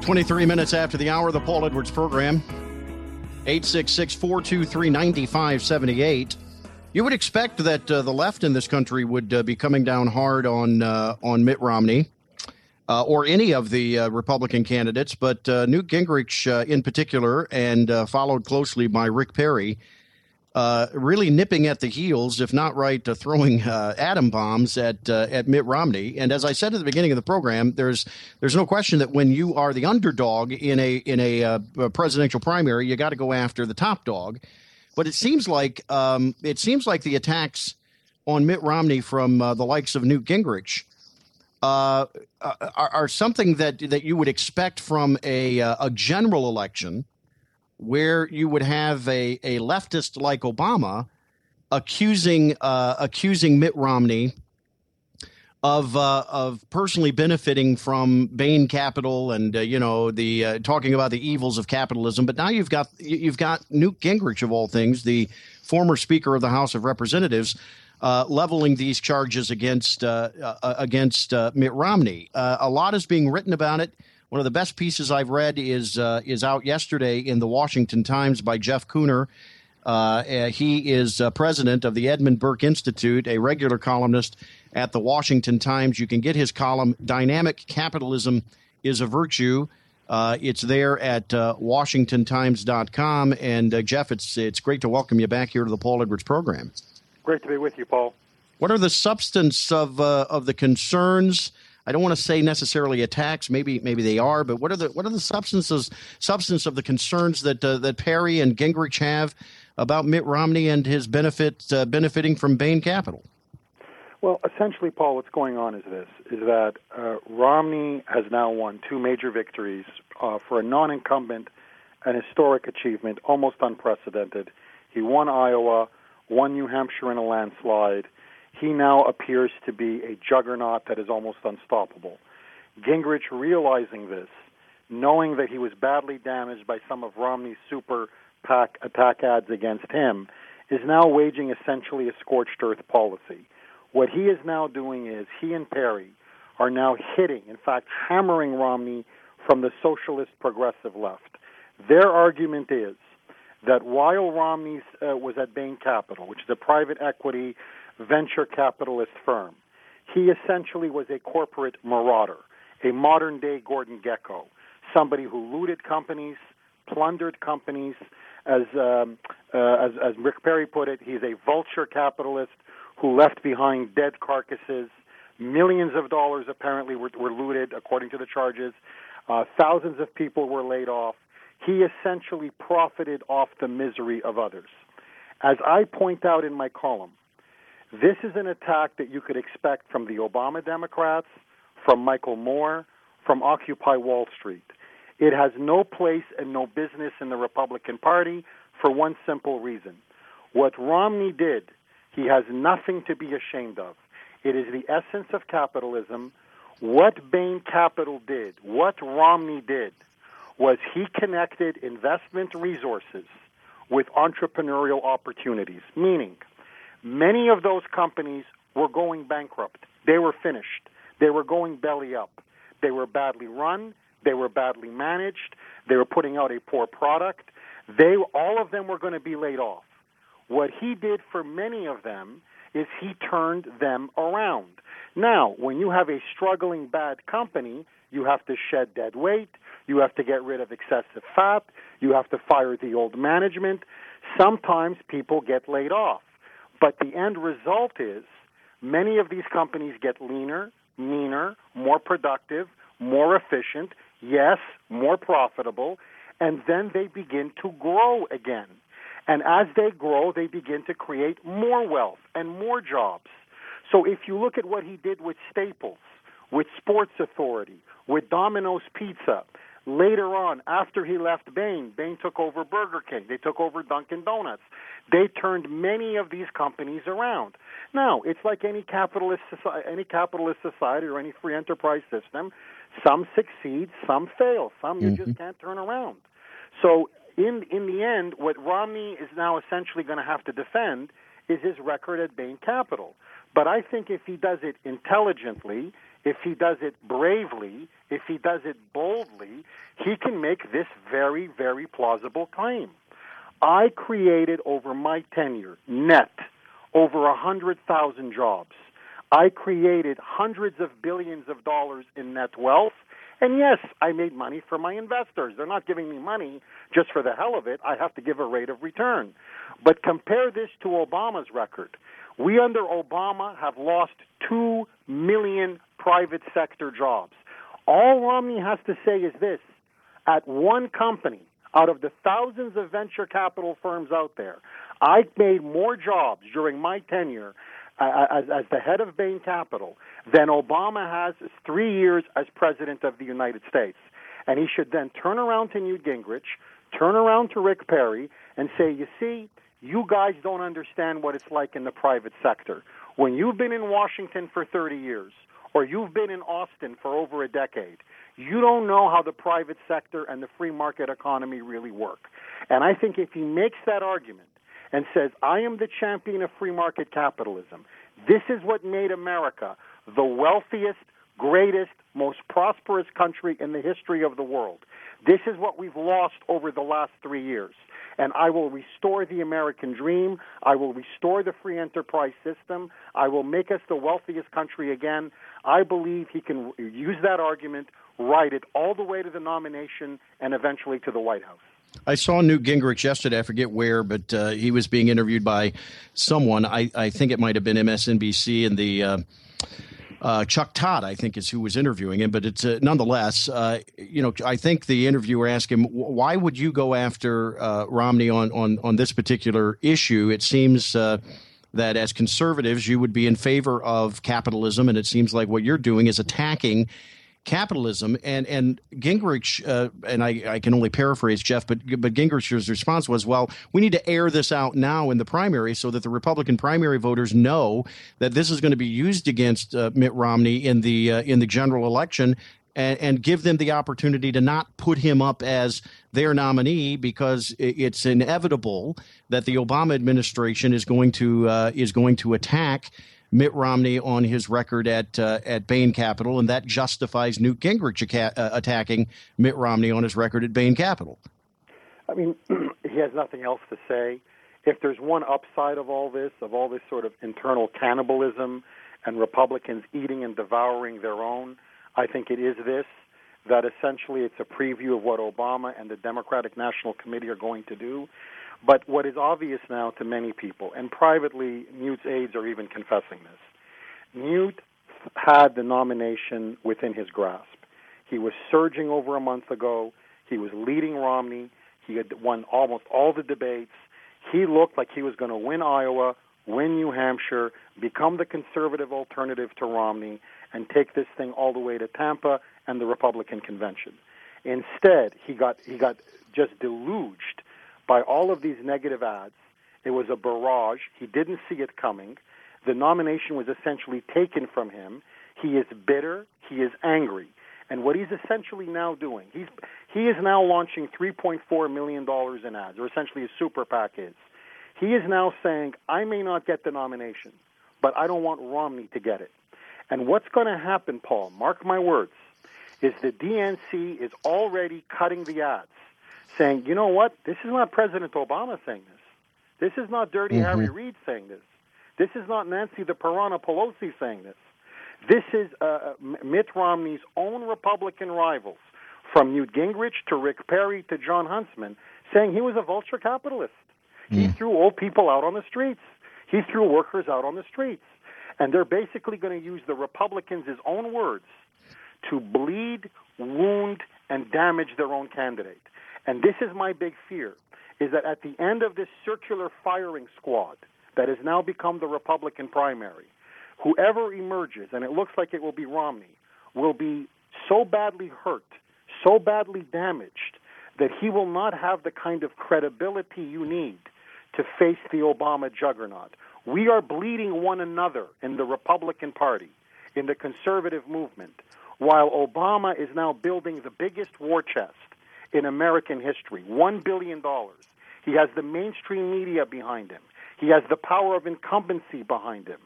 23 minutes after the hour, the Paul Edwards program, 866-423-9578. You would expect that the left in this country would be coming down hard on Mitt Romney or any of the Republican candidates, but Newt Gingrich in particular, and followed closely by Rick Perry, really nipping at the heels, if not right, throwing atom bombs at Mitt Romney. And as I said at the beginning of the program, there's no question that when you are the underdog in a presidential primary, you got to go after the top dog. But it seems like the attacks on Mitt Romney from the likes of Newt Gingrich are something that you would expect from a general election, where you would have a leftist like Obama accusing Mitt Romney of personally benefiting from Bain Capital and talking about the evils of capitalism. But now you've got Newt Gingrich, of all things, the former Speaker of the House of Representatives, leveling these charges against Mitt Romney. A lot is being written about it. One of the best pieces I've read is out yesterday in the Washington Times by Jeff Kuhner. He is president of the Edmund Burke Institute, a regular columnist at the Washington Times. You can get his column, Dynamic Capitalism is a Virtue. It's there at WashingtonTimes.com. And Jeff, it's great to welcome you back here to the Paul Edwards program. Great to be with you, Paul. What are the substance of the concerns? I don't want to say necessarily attacks. Maybe they are, but what are the substance of the concerns that Perry and Gingrich have about Mitt Romney and his benefiting from Bain Capital? Well, essentially, Paul, what's going on is that Romney has now won two major victories for a non-incumbent, an historic achievement, almost unprecedented. He won Iowa, won New Hampshire in a landslide. He now appears to be a juggernaut that is almost unstoppable. Gingrich, realizing this, knowing that he was badly damaged by some of Romney's super PAC attack ads against him, is now waging essentially a scorched earth policy. What he is now doing is he and Perry are now hitting, in fact, hammering Romney from the socialist progressive left. Their argument is that while Romney was at Bain Capital, which is a private equity venture capitalist firm, he essentially was a corporate marauder, a modern-day Gordon Gekko, somebody who looted companies, plundered companies. As Rick Perry put it, he's a vulture capitalist who left behind dead carcasses. Millions of dollars apparently were looted, according to the charges. Thousands of people were laid off. He essentially profited off the misery of others. As I point out in my column, this is an attack that you could expect from the Obama Democrats, from Michael Moore, from Occupy Wall Street. It has no place and no business in the Republican Party for one simple reason. What Romney did, he has nothing to be ashamed of. It is the essence of capitalism. What Bain Capital did, what Romney did, was he connected investment resources with entrepreneurial opportunities, meaning many of those companies were going bankrupt. They were finished. They were going belly up. They were badly run. They were badly managed. They were putting out a poor product. All of them were going to be laid off. What he did for many of them is he turned them around. Now, when you have a struggling bad company, you have to shed dead weight. You have to get rid of excessive fat. You have to fire the old management. Sometimes people get laid off. But the end result is many of these companies get leaner, meaner, more productive, more efficient, yes, more profitable, and then they begin to grow again. And as they grow, they begin to create more wealth and more jobs. So if you look at what he did with Staples, with Sports Authority, with Domino's Pizza, later on, after he left Bain, Bain took over Burger King. They took over Dunkin' Donuts. They turned many of these companies around. Now, it's like any capitalist society or any free enterprise system. Some succeed, some fail, some you just can't turn around. So in the end, what Romney is now essentially going to have to defend is his record at Bain Capital. But I think if he does it intelligently, if he does it bravely, if he does it boldly, he can make this very, very plausible claim. I created over my tenure, net, over 100,000 jobs. I created hundreds of billions of dollars in net wealth. And yes, I made money for my investors. They're not giving me money just for the hell of it. I have to give a rate of return. But compare this to Obama's record. We, under Obama, have lost 2 million private sector jobs. All Romney has to say is this: at one company, out of the thousands of venture capital firms out there, I made more jobs during my tenure as the head of Bain Capital than Obama has 3 years as president of the United States. And he should then turn around to Newt Gingrich, turn around to Rick Perry, and say, you see, you guys don't understand what it's like in the private sector. When you've been in Washington for 30 years, or you've been in Austin for over a decade, you don't know how the private sector and the free market economy really work. And I think if he makes that argument and says, I am the champion of free market capitalism, this is what made America the wealthiest, greatest, most prosperous country in the history of the world. This is what we've lost over the last 3 years. And I will restore the American dream. I will restore the free enterprise system. I will make us the wealthiest country again. I believe he can use that argument, ride it all the way to the nomination, and eventually to the White House. I saw Newt Gingrich yesterday, I forget where, but he was being interviewed by someone. I think it might have been MSNBC, and the Chuck Todd, I think, is who was interviewing him. But it's nonetheless, I think the interviewer asked him, why would you go after Romney on this particular issue? It seems that as conservatives, you would be in favor of capitalism, and it seems like what you're doing is attacking capitalism. And Gingrich, and I can only paraphrase Jeff, but Gingrich's response was, well, we need to air this out now in the primary so that the Republican primary voters know that this is going to be used against Mitt Romney in the general election, and give them the opportunity to not put him up as their nominee, because it's inevitable that the Obama administration is going to attack Mitt Romney on his record at Bain Capital, and that justifies Newt Gingrich attacking Mitt Romney on his record at Bain Capital. I mean, he has nothing else to say. If there's one upside of all this sort of internal cannibalism and Republicans eating and devouring their own, I think it is this, that essentially it's a preview of what Obama and the Democratic National Committee are going to do. But what is obvious now to many people, and privately Newt's aides are even confessing this, Newt had the nomination within his grasp. He was surging over a month ago. He was leading Romney. He had won almost all the debates. He looked like he was going to win Iowa, win New Hampshire, become the conservative alternative to Romney, and take this thing all the way to Tampa and the Republican convention. Instead, he got just deluged by all of these negative ads. It was a barrage. He didn't see it coming. The nomination was essentially taken from him. He is bitter. He is angry. And what he's essentially now doing, he is now launching $3.4 million in ads, or essentially a super PAC is. He is now saying, I may not get the nomination, but I don't want Romney to get it. And what's going to happen, Paul, mark my words, is the DNC is already cutting the ads, saying, you know what, this is not President Obama saying this. This is not Dirty Harry Reid saying this. This is not Nancy the Piranha Pelosi saying this. This is Mitt Romney's own Republican rivals, from Newt Gingrich to Rick Perry to John Huntsman, saying he was a vulture capitalist. He threw old people out on the streets. He threw workers out on the streets. And they're basically going to use the Republicans' own words to bleed, wound, and damage their own candidate. And this is my big fear, is that at the end of this circular firing squad that has now become the Republican primary, whoever emerges, and it looks like it will be Romney, will be so badly hurt, so badly damaged, that he will not have the kind of credibility you need to face the Obama juggernaut. We are bleeding one another in the Republican Party, in the conservative movement, while Obama is now building the biggest war chest in American history, $1 billion. He has the mainstream media behind him. He has the power of incumbency behind him.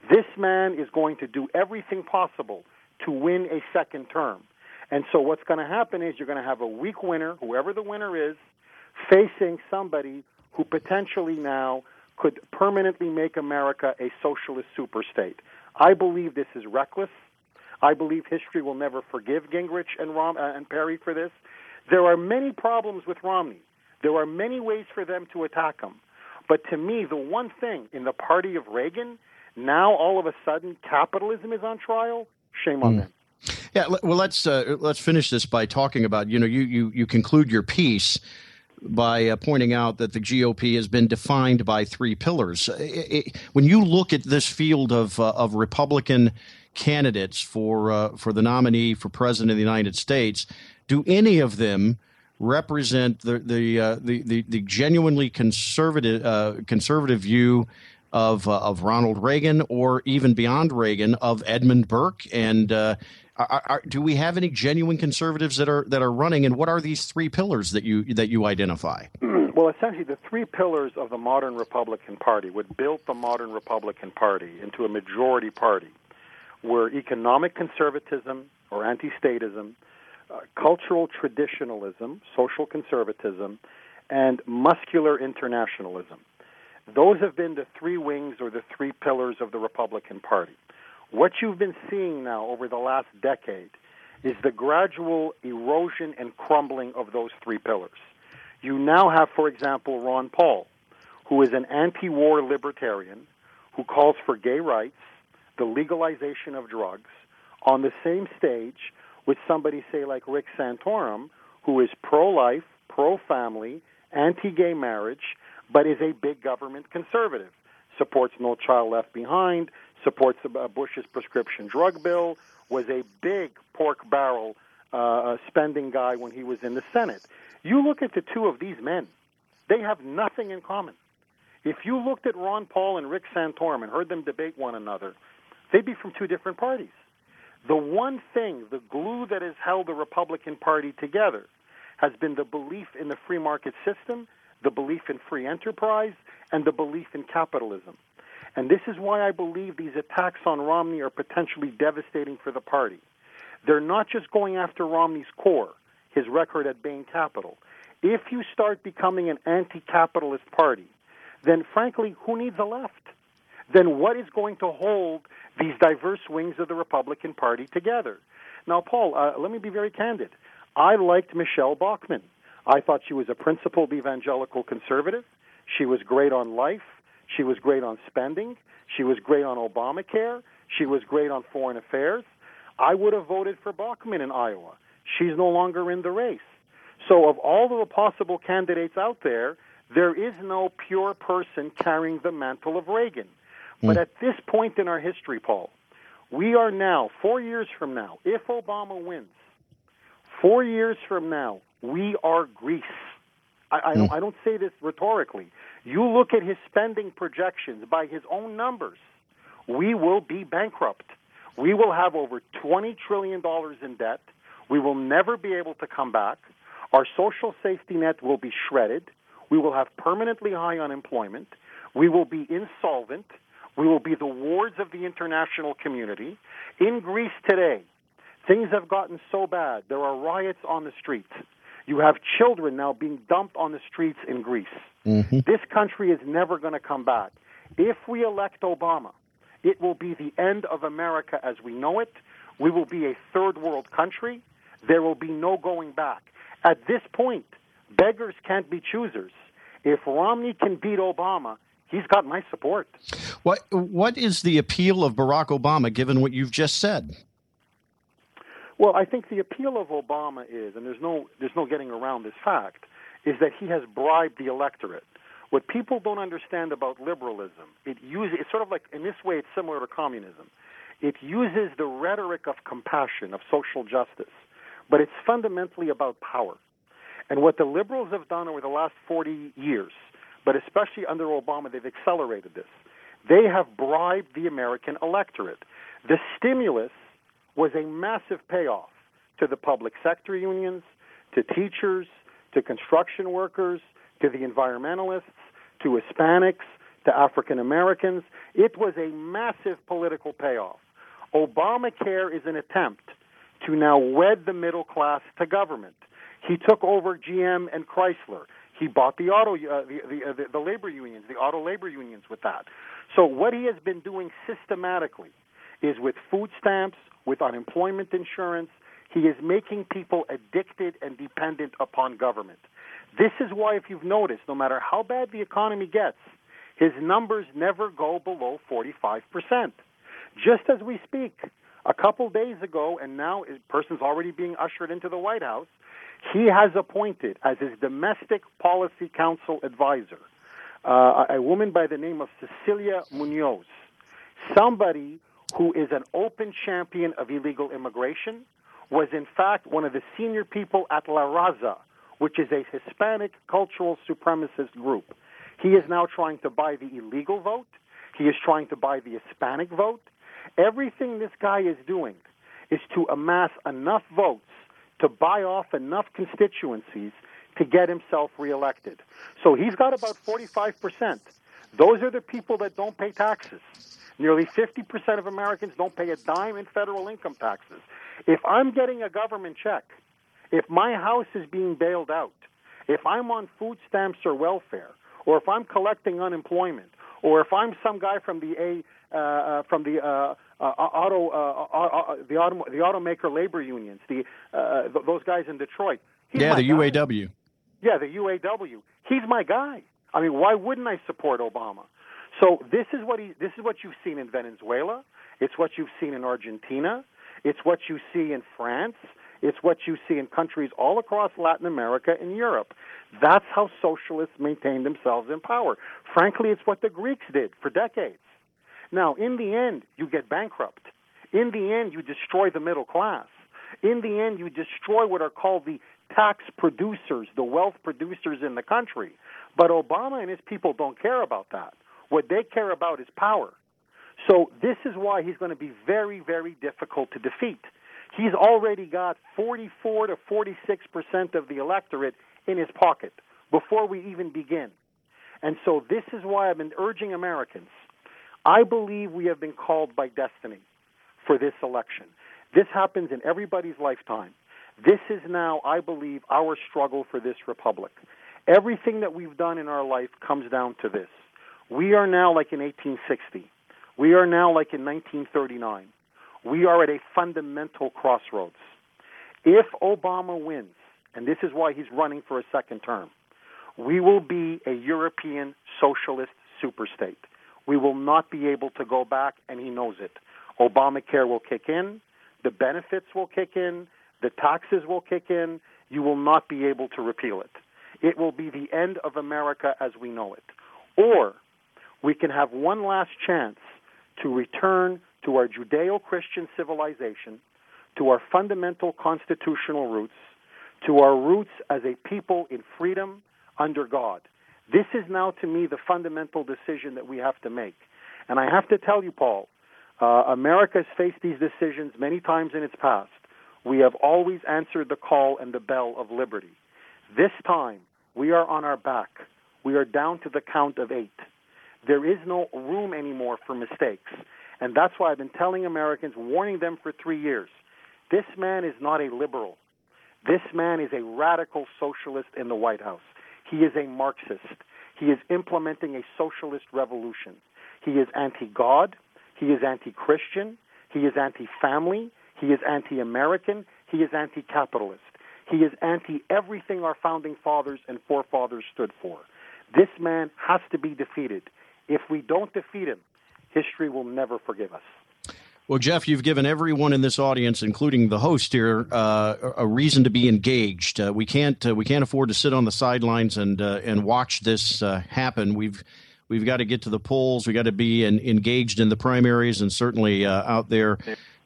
This man is going to do everything possible to win a second term. And so what's going to happen is you're going to have a weak winner, whoever the winner is, facing somebody who potentially now could permanently make America a socialist superstate. I believe this is reckless. I believe history will never forgive Gingrich and Perry for this. There are many problems with Romney. There are many ways for them to attack him. But to me, the one thing in the party of Reagan, now all of a sudden capitalism is on trial. Shame on them. Yeah, well, let's finish this by talking about, you conclude your piece by pointing out that the GOP has been defined by three pillars. When you look at this field of Republican candidates for the nominee for president of the United States, do any of them represent the genuinely conservative view of Ronald Reagan, or even beyond Reagan, of Edmund Burke? And do we have any genuine conservatives that are running? And what are these three pillars that you identify? Well, essentially, the three pillars of the modern Republican Party, what built the modern Republican Party into a majority party, were economic conservatism or anti-statism, cultural traditionalism, social conservatism, and muscular internationalism. Those have been the three wings or the three pillars of the Republican Party. What you've been seeing now over the last decade is the gradual erosion and crumbling of those three pillars. You now have, for example, Ron Paul, who is an anti-war libertarian who calls for gay rights, the legalization of drugs, on the same stage with somebody, say, like Rick Santorum, who is pro-life, pro-family, anti-gay marriage, but is a big government conservative, supports No Child Left Behind, supports Bush's prescription drug bill, was a big pork barrel spending guy when he was in the Senate. You look at the two of these men, they have nothing in common. If you looked at Ron Paul and Rick Santorum and heard them debate one another, they'd be from two different parties. The one thing, the glue that has held the Republican Party together, has been the belief in the free market system, the belief in free enterprise, and the belief in capitalism. And this is why I believe these attacks on Romney are potentially devastating for the party. They're not just going after Romney's core, his record at Bain Capital. If you start becoming an anti-capitalist party, then frankly, who needs a left? Then what is going to hold these diverse wings of the Republican Party together? Now, Paul, let me be very candid. I liked Michelle Bachmann. I thought she was a principled evangelical conservative. She was great on life. She was great on spending. She was great on Obamacare. She was great on foreign affairs. I would have voted for Bachmann in Iowa. She's no longer in the race. So of all the possible candidates out there, there is no pure person carrying the mantle of Reagan. But at this point in our history, Paul, we are now, 4 years from now, if Obama wins, 4 years from now, we are Greece. I don't say this rhetorically. You look at his spending projections by his own numbers, we will be bankrupt. We will have over $20 trillion in debt. We will never be able to come back. Our social safety net will be shredded. We will have permanently high unemployment. We will be insolvent. We will be the wards of the international community. In Greece today, things have gotten so bad. There are riots on the streets. You have children now being dumped on the streets in Greece. Mm-hmm. This country is never going to come back. If we elect Obama, it will be the end of America as we know it. We will be a third world country. There will be no going back. At this point, beggars can't be choosers. If Romney can beat Obama, he's got my support. What is the appeal of Barack Obama, given what you've just said? Well, I think the appeal of Obama is, and there's no getting around this fact, is that he has bribed the electorate. What people don't understand about liberalism, it's sort of like, in this way, it's similar to communism. It uses the rhetoric of compassion, of social justice, but it's fundamentally about power. And what the liberals have done over the last 40 years, but especially under Obama, they've accelerated this. They have bribed the American electorate. The stimulus was a massive payoff to the public sector unions, to teachers, to construction workers, to the environmentalists, to Hispanics, to African Americans. It was a massive political payoff. Obamacare is an attempt to now wed the middle class to government. He took over GM and Chrysler. He bought the labor unions, the auto labor unions with that. So what he has been doing systematically is with food stamps, with unemployment insurance, he is making people addicted and dependent upon government. This is why, if you've noticed, no matter how bad the economy gets, his numbers never go below 45%. Just as we speak, a couple days ago, and now a person's already being ushered into the White House, he has appointed as his domestic policy council advisor a woman by the name of Cecilia Munoz, somebody who is an open champion of illegal immigration, was in fact one of the senior people at La Raza, which is a Hispanic cultural supremacist group. He is now trying to buy the illegal vote. He is trying to buy the Hispanic vote. Everything this guy is doing is to amass enough votes to buy off enough constituencies to get himself reelected. So he's got about 45%. Those are the people that don't pay taxes. Nearly 50% of Americans don't pay a dime in federal income taxes. If I'm getting a government check, if my house is being bailed out, if I'm on food stamps or welfare, or if I'm collecting unemployment, or if I'm some guy from the automaker labor unions, those guys in Detroit. The UAW. Yeah, the UAW. He's my guy. I mean, why wouldn't I support Obama? So this is what you've seen in Venezuela. It's what you've seen in Argentina. It's what you see in France. It's what you see in countries all across Latin America and Europe. That's how socialists maintain themselves in power. Frankly, it's what the Greeks did for decades. Now, in the end, you get bankrupt. In the end, you destroy the middle class. In the end, you destroy what are called the tax producers, the wealth producers in the country. But Obama and his people don't care about that. What they care about is power. So this is why he's going to be very, very difficult to defeat. He's already got 44 to 46% of the electorate in his pocket before we even begin. And so this is why I've been urging Americans. I believe we have been called by destiny for this election. This happens in everybody's lifetime. This is now, I believe, our struggle for this republic. Everything that we've done in our life comes down to this. We are now like in 1860. We are now like in 1939. We are at a fundamental crossroads. If Obama wins, and this is why he's running for a second term, we will be a European socialist superstate. We will not be able to go back, and he knows it. Obamacare will kick in. The benefits will kick in. The taxes will kick in. You will not be able to repeal it. It will be the end of America as we know it. Or we can have one last chance to return to our Judeo-Christian civilization, to our fundamental constitutional roots, to our roots as a people in freedom under God. This is now, to me, the fundamental decision that we have to make. And I have to tell you, Paul, America has faced these decisions many times in its past. We have always answered the call and the bell of liberty. This time, we are on our back. We are down to the count of 8. There is no room anymore for mistakes. And that's why I've been telling Americans, warning them for 3 years, this man is not a liberal. This man is a radical socialist in the White House. He is a Marxist. He is implementing a socialist revolution. He is anti-God. He is anti-Christian. He is anti-family. He is anti-American. He is anti-capitalist. He is anti-everything our founding fathers and forefathers stood for. This man has to be defeated. If we don't defeat him, history will never forgive us. Well, Jeff, you've given everyone in this audience, including the host here, a reason to be engaged. We can't afford to sit on the sidelines and watch this happen. We've got to get to the polls. We got to be engaged in the primaries, and certainly out there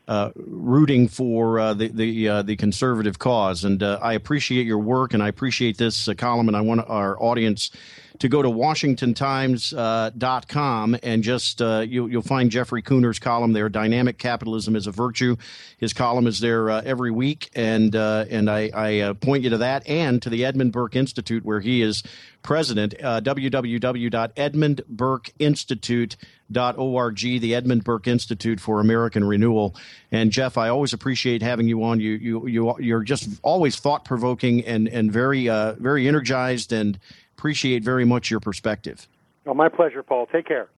rooting for the conservative cause. And I appreciate your work, and I appreciate this column, and I want our audience to go to WashingtonTimes.com and just you'll find Jeffrey Cooner's column there. Dynamic Capitalism is a Virtue. His column is there every week, and I point you to that and to the Edmund Burke Institute, where he is president. www.edmundburkeinstitute.org, the Edmund Burke Institute for American Renewal. And Jeff, I always appreciate having you on. You're just always thought-provoking and very very energized, and appreciate very much your perspective. Oh, my pleasure, Paul. Take care.